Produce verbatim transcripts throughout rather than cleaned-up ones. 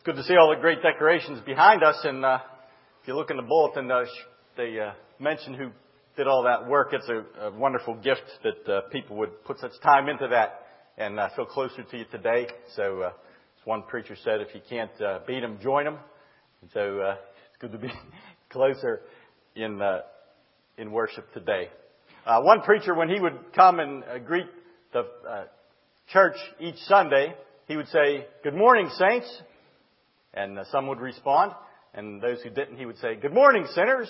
Good to see all the great decorations behind us. And uh, if you look in the bulletin, uh, they uh, mention who did all that work. It's a, a wonderful gift that uh, people would put such time into that and uh, feel closer to you today. So, uh, as one preacher said, if you can't uh, beat them, join them. And so uh, it's good to be closer in uh, in worship today. Uh, one preacher, when he would come and uh, greet the uh, church each Sunday, he would say, "Good morning, saints." And uh, some would respond. And those who didn't, he would say, "Good morning, sinners."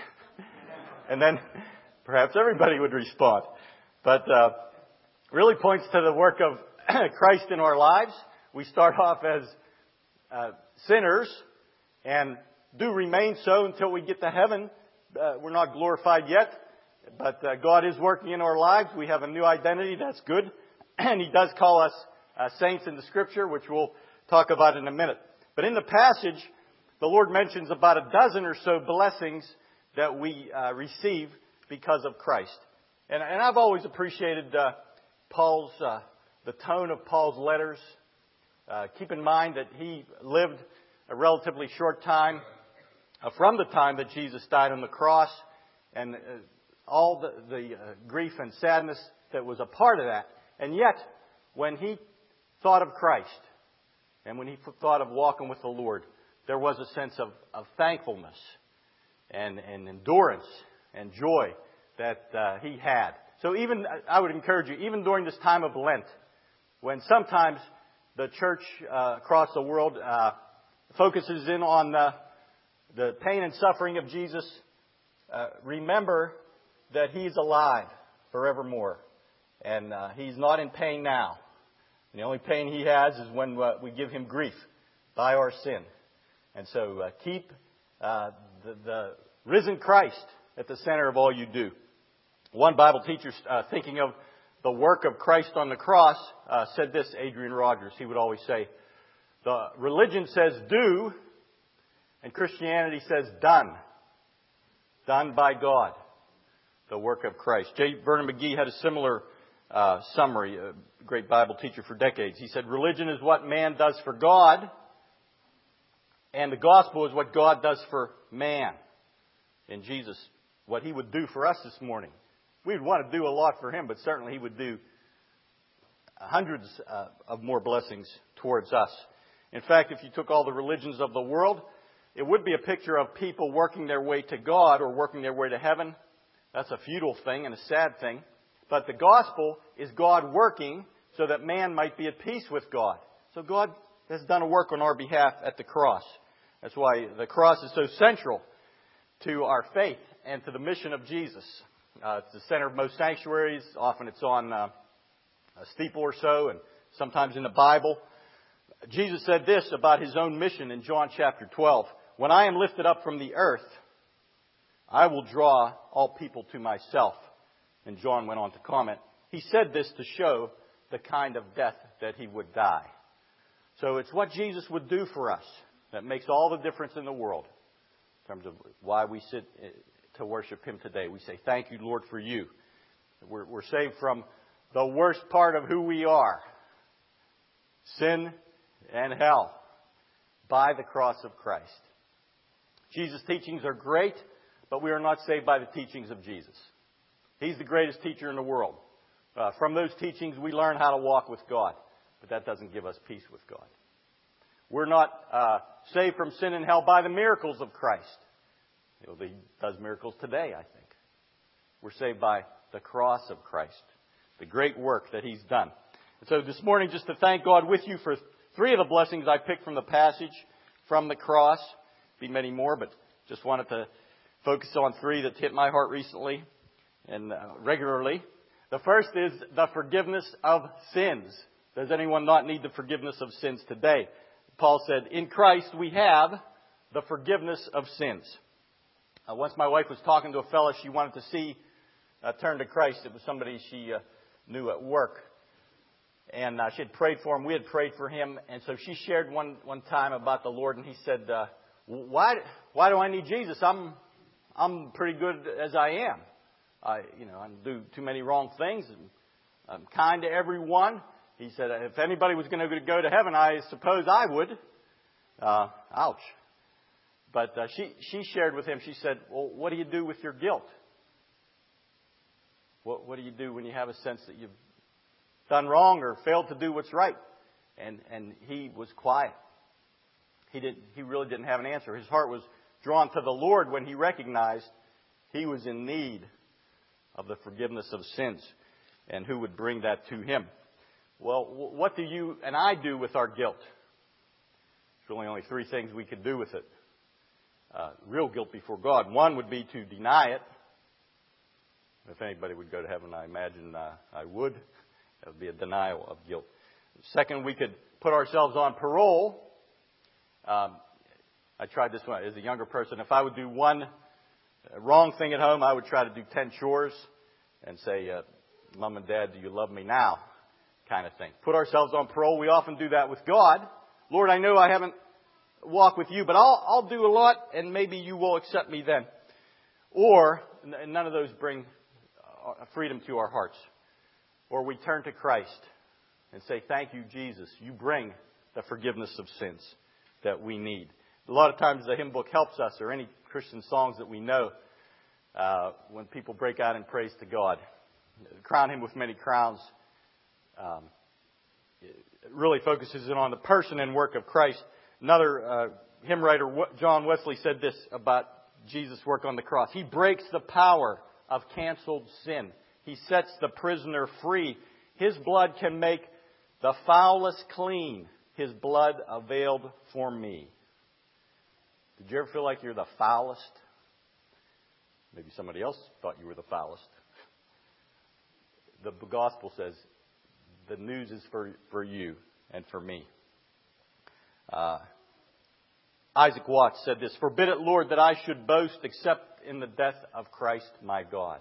And then perhaps everybody would respond. But uh, really points to the work of Christ in our lives. We start off as uh, sinners and do remain so until we get to heaven. Uh, we're not glorified yet, but uh, God is working in our lives. We have a new identity. That's good. And He does call us uh, saints in the Scripture, which we'll talk about in a minute. But in the passage, the Lord mentions about a dozen or so blessings that we uh, receive because of Christ. And, and I've always appreciated uh, Paul's, uh, the tone of Paul's letters. Uh, keep in mind that he lived a relatively short time uh, from the time that Jesus died on the cross, and uh, all the, the uh, grief and sadness that was a part of that. And yet, when he thought of Christ, and when he thought of walking with the Lord, there was a sense of, of thankfulness and, and endurance and joy that uh, he had. So even, I would encourage you, even during this time of Lent, when sometimes the church uh, across the world uh, focuses in on the, the pain and suffering of Jesus, uh, remember that He's alive forevermore. And uh, He's not in pain now. And the only pain He has is when uh, we give Him grief by our sin. And so uh, keep uh, the, the risen Christ at the center of all you do. One Bible teacher, uh, thinking of the work of Christ on the cross, uh, said this, Adrian Rogers. He would always say, the religion says do, and Christianity says done. Done by God. The work of Christ. J. Vernon McGee had a similar uh, summary, a great Bible teacher for decades. He said, religion is what man does for God, and the gospel is what God does for man. In Jesus, what He would do for us this morning. We'd want to do a lot for Him, but certainly He would do hundreds uh, of more blessings towards us. In fact, if you took all the religions of the world, it would be a picture of people working their way to God or working their way to heaven. That's a futile thing and a sad thing. But the gospel is God working so that man might be at peace with God. So God has done a work on our behalf at the cross. That's why the cross is so central to our faith and to the mission of Jesus. Uh, it's the center of most sanctuaries. Often it's on uh, a steeple or so, and sometimes in the Bible. Jesus said this about His own mission in John chapter twelve. When I am lifted up from the earth, I will draw all people to myself. And John went on to comment, he said this to show the kind of death that He would die. So it's what Jesus would do for us that makes all the difference in the world. In terms of why we sit to worship Him today. We say, thank you, Lord, for You. We're, we're saved from the worst part of who we are. Sin and hell. By the cross of Christ. Jesus' teachings are great, but we are not saved by the teachings of Jesus. He's the greatest teacher in the world. Uh, from those teachings, we learn how to walk with God. But that doesn't give us peace with God. We're not uh, saved from sin and hell by the miracles of Christ. You know, He does miracles today, I think. We're saved by the cross of Christ. The great work that He's done. And so this morning, just to thank God with you for three of the blessings I picked from the passage, from the cross. Be many more, but just wanted to focus on three that hit my heart recently and uh, regularly. The first is the forgiveness of sins. Does anyone not need the forgiveness of sins today? Paul said, in Christ we have the forgiveness of sins. Uh, once my wife was talking to a fellow she wanted to see uh, turn to Christ. It was somebody she uh, knew at work. And uh, she had prayed for him. We had prayed for him. And so she shared one, one time about the Lord. And he said, uh, why, why do I need Jesus? I'm, I'm pretty good as I am. I, you know, I do too many wrong things. And I'm kind to everyone. He said, if anybody was going to go to heaven, I suppose I would. Uh, ouch. But uh, she, she shared with him, she said, well, what do you do with your guilt? What, what do you do when you have a sense that you've done wrong or failed to do what's right? And, and he was quiet. He didn't, he really didn't have an answer. His heart was drawn to the Lord when he recognized he was in need of the forgiveness of sins and who would bring that to him. Well, what do you and I do with our guilt? There's really only three things we could do with it. Uh, real guilt before God. One would be to deny it. If anybody would go to heaven, I imagine uh, I would. That would be a denial of guilt. Second, we could put ourselves on parole. Um, I tried this one as a younger person. If I would do one wrong thing at home, I would try to do ten chores and say, uh, Mom and Dad, do you love me now? Kind of thing. Put ourselves on parole. We often do that with God. Lord, I know I haven't walked with you, but I'll, I'll do a lot and maybe you will accept me then. Or, and none of those bring freedom to our hearts. Or we turn to Christ and say, thank you, Jesus. You bring the forgiveness of sins that we need. A lot of times the hymn book helps us, or any Christian songs that we know, uh, when people break out in praise to God. Crown Him with Many Crowns um, really focuses in on the person and work of Christ. Another uh, hymn writer, John Wesley, said this about Jesus' work on the cross. He breaks the power of canceled sin. He sets the prisoner free. His blood can make the foulest clean. His blood availed for me. Did you ever feel like you're the foulest? Maybe somebody else thought you were the foulest. The gospel says the news is for, for you and for me. Uh, Isaac Watts said this, forbid it, Lord, that I should boast except in the death of Christ my God.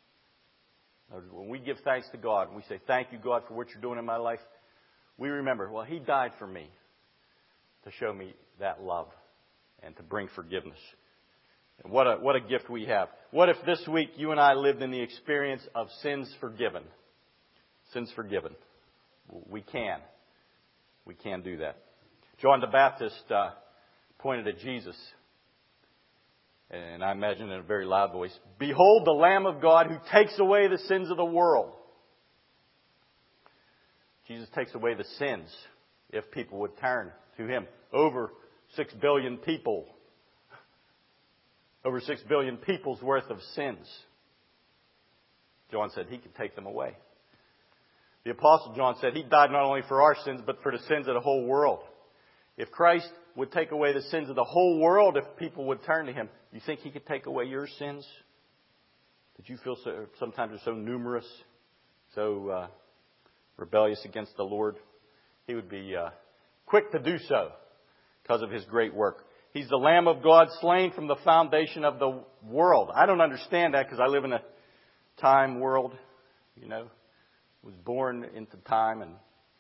When we give thanks to God and we say, thank you, God, for what you're doing in my life, we remember, well, He died for me to show me that love and to bring forgiveness. And what a, what a gift we have. What if this week you and I lived in the experience of sins forgiven? Sins forgiven. We can. We can do that. John the Baptist uh, pointed at Jesus, and I imagine in a very loud voice, behold the Lamb of God who takes away the sins of the world. Jesus takes away the sins if people would turn to Him. Over six billion people. Over six billion people's worth of sins. John said He could take them away. The Apostle John said He died not only for our sins, but for the sins of the whole world. If Christ would take away the sins of the whole world, if people would turn to Him, you think He could take away your sins? That you feel so, sometimes are so numerous, so uh, rebellious against the Lord? He would be uh, quick to do so because of His great work. He's the Lamb of God slain from the foundation of the world. I don't understand that because I live in a time world, you know. Was born into time, and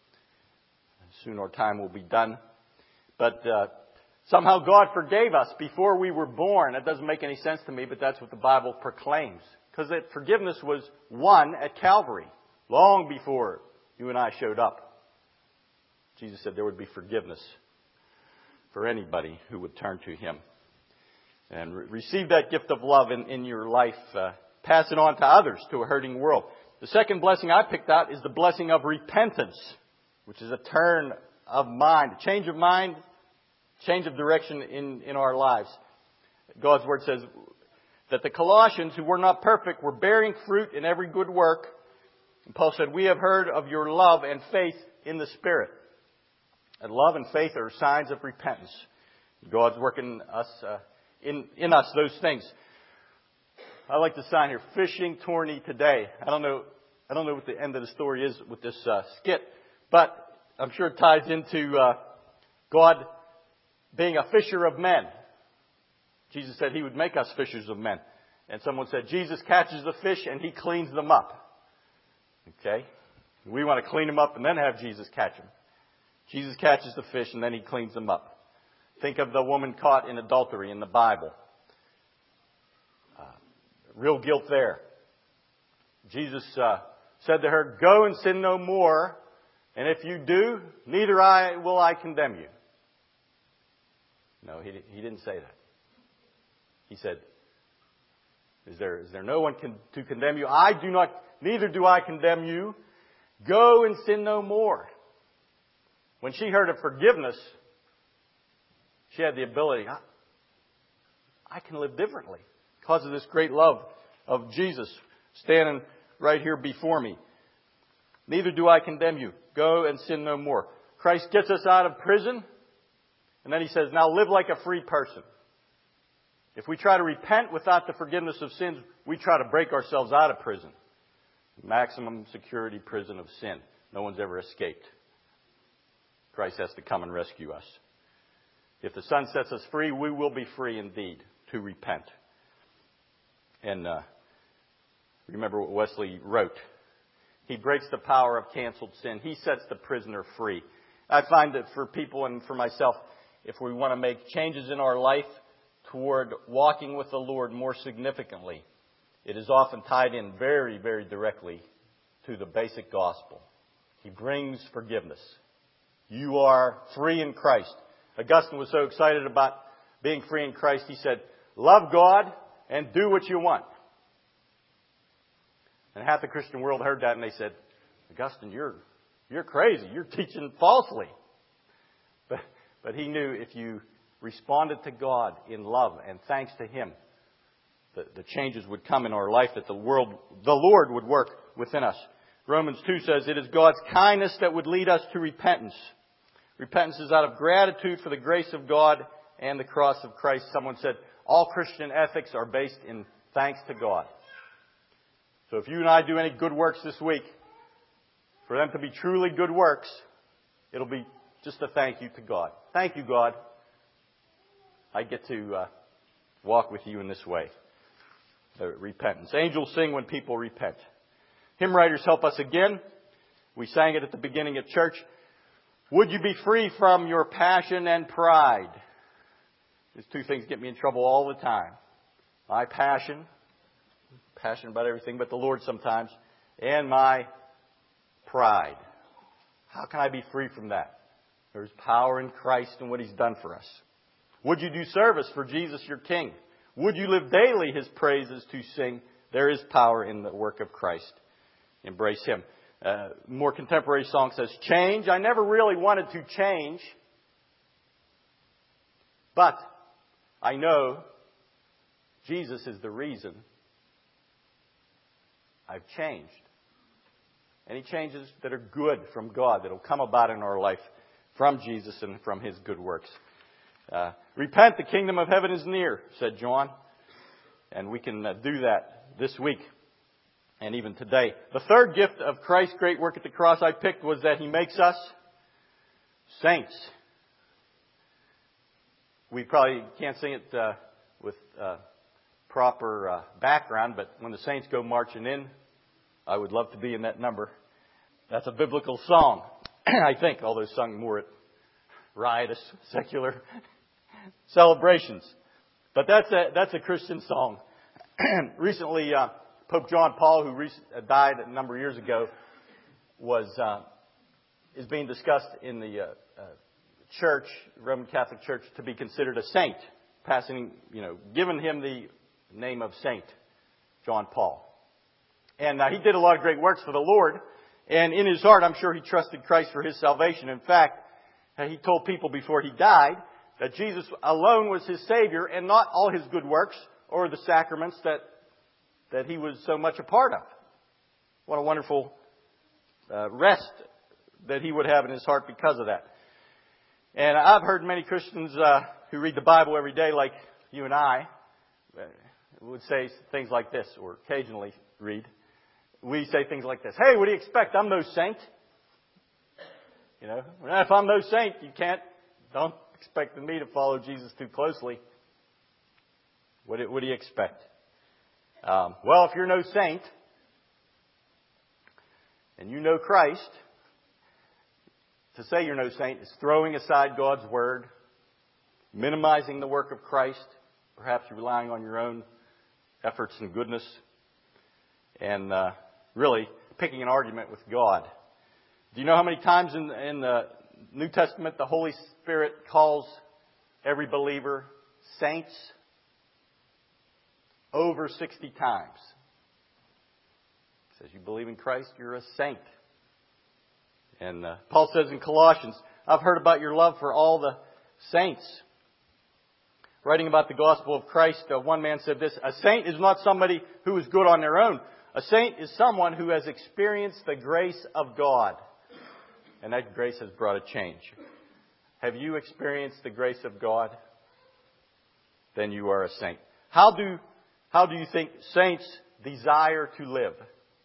soon our time will be done. But uh, somehow God forgave us before we were born. That doesn't make any sense to me, but that's what the Bible proclaims. Because that forgiveness was won at Calvary, long before you and I showed up. Jesus said there would be forgiveness for anybody who would turn to Him. And re- receive that gift of love in, in your life. Uh, pass it on to others, to a hurting world. The second blessing I picked out is the blessing of repentance, which is a turn of mind, a change of mind, change of direction in, in our lives. God's Word says that the Colossians, who were not perfect, were bearing fruit in every good work. And Paul said, we have heard of your love and faith in the Spirit. And love and faith are signs of repentance. God's working us uh, in, in us those things. I like the sign here, fishing tourney today. I don't know, I don't know what the end of the story is with this uh, skit, but I'm sure it ties into uh, God being a fisher of men. Jesus said He would make us fishers of men. And someone said, Jesus catches the fish and He cleans them up. Okay? We want to clean them up and then have Jesus catch them. Jesus catches the fish and then He cleans them up. Think of the woman caught in adultery in the Bible. Uh, real guilt there. Jesus uh, said to her, go and sin no more, and if you do, neither I will I condemn you. No, he, he didn't say that. He said, Is there, is there no one can, to condemn you? I do not, neither do I condemn you. Go and sin no more. When she heard of forgiveness, she had the ability, I, I can live differently because of this great love of Jesus standing right here before me. Neither do I condemn you. Go and sin no more. Christ gets us out of prison, and then He says, now live like a free person. If we try to repent without the forgiveness of sins, we try to break ourselves out of prison. Maximum security prison of sin. No one's ever escaped. Christ has to come and rescue us. If the Son sets us free, we will be free indeed to repent. And uh, remember what Wesley wrote. He breaks the power of canceled sin. He sets the prisoner free. I find that for people and for myself, if we want to make changes in our life toward walking with the Lord more significantly, it is often tied in very, very directly to the basic gospel. He brings forgiveness. You are free in Christ. Augustine was so excited about being free in Christ, he said, love God and do what you want. And half the Christian world heard that and they said, Augustine, you're you're crazy. You're teaching falsely. But, but he knew if you responded to God in love and thanks to Him, the, the changes would come in our life, that the world, the Lord would work within us. Romans two says it is God's kindness that would lead us to repentance. Repentance is out of gratitude for the grace of God and the cross of Christ. Someone said all Christian ethics are based in thanks to God. So if you and I do any good works this week, for them to be truly good works, it'll be just a thank you to God. Thank you, God. I get to uh, walk with you in this way. Uh, repentance. Angels sing when people repent. Hymn writers help us again. We sang it at the beginning of church. Would you be free from your passion and pride? These two things get me in trouble all the time. My passion, passionate about everything but the Lord sometimes, and my pride. How can I be free from that? There's power in Christ and what He's done for us. Would you do service for Jesus your King? Would you live daily His praises to sing? There is power in the work of Christ. Embrace Him. Uh, more contemporary song says, change. I never really wanted to change. But I know Jesus is the reason I've changed. Any changes that are good from God that will come about in our life from Jesus and from His good works. Uh, repent, the kingdom of heaven is near, said John. And we can uh, do that this week and even today. The third gift of Christ's great work at the cross I picked was that He makes us saints. We probably can't sing it uh, with uh, proper uh, background, but when the saints go marching in, I would love to be in that number. That's a biblical song, I think, although sung more at riotous, secular celebrations. But that's a, that's a Christian song. Recently, uh, Pope John Paul, who re- died a number of years ago, was uh, is being discussed in the uh, uh, church, Roman Catholic Church, to be considered a saint, passing, you know, given him the name of Saint John Paul. And uh, he did a lot of great works for the Lord. And in his heart, I'm sure he trusted Christ for his salvation. In fact, he told people before he died that Jesus alone was his Savior and not all his good works or the sacraments that that he was so much a part of. What a wonderful uh, rest that he would have in his heart because of that. And I've heard many Christians uh, who read the Bible every day, like you and I, uh, would say things like this, or occasionally read. We say things like this. Hey, what do you expect? I'm no saint. You know, if I'm no saint, you can't, don't expect me to follow Jesus too closely. What do, what do you expect? Um, well, if you're no saint, and you know Christ, to say you're no saint is throwing aside God's Word, minimizing the work of Christ, perhaps relying on your own efforts and goodness, and uh, really picking an argument with God. Do you know how many times in, in the New Testament the Holy Spirit calls every believer, saints, over sixty times. It says you believe in Christ, you're a saint. And uh, Paul says in Colossians, I've heard about your love for all the saints. Writing about the gospel of Christ, uh, one man said this, a saint is not somebody who is good on their own. A saint is someone who has experienced the grace of God. And that grace has brought a change. Have you experienced the grace of God? Then you are a saint. How do, how do you think saints desire to live?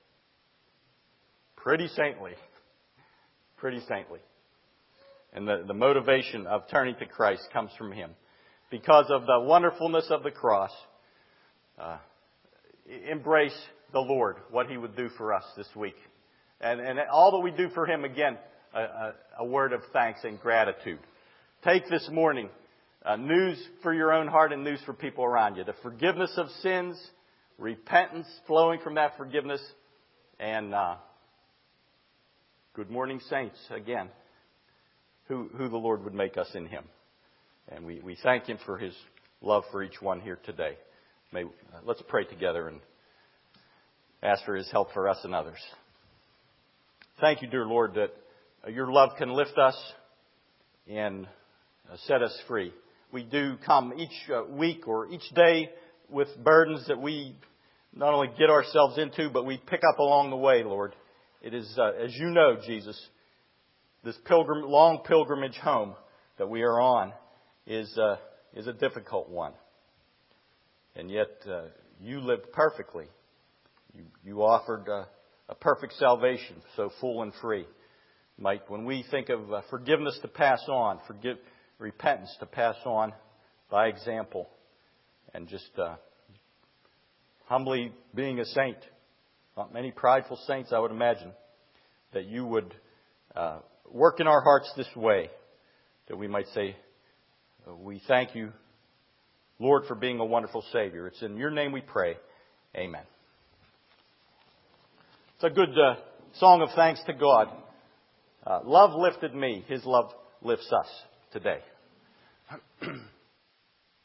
Pretty saintly. Pretty saintly. And the, the motivation of turning to Christ comes from Him. Because of the wonderfulness of the cross, uh, embrace the Lord, what He would do for us this week. And, and all that we do for Him, again, a, a, a word of thanks and gratitude. Take this morning uh, news for your own heart and news for people around you. The forgiveness of sins, repentance flowing from that forgiveness, and uh, good morning, saints, again, who, who the Lord would make us in Him. And we, we thank Him for His love for each one here today. May, uh, let's pray together and ask for His help for us and others. Thank you, dear Lord, that uh, your love can lift us and uh, set us free. We do come each uh, week or each day with burdens that we not only get ourselves into, but we pick up along the way, Lord. It is, uh, as you know, Jesus, this pilgrim, long pilgrimage home that we are on is uh, is a difficult one. And yet, uh, you lived perfectly. You, you offered uh, a perfect salvation, so full and free. Might, when we think of uh, forgiveness to pass on, forgive, repentance to pass on by example, and just uh, humbly being a saint, not many prideful saints, I would imagine, that you would uh, work in our hearts this way, that we might say, we thank you, Lord, for being a wonderful Savior. It's in your name we pray. Amen. It's a good uh, song of thanks to God. Uh, love lifted me. His love lifts us today.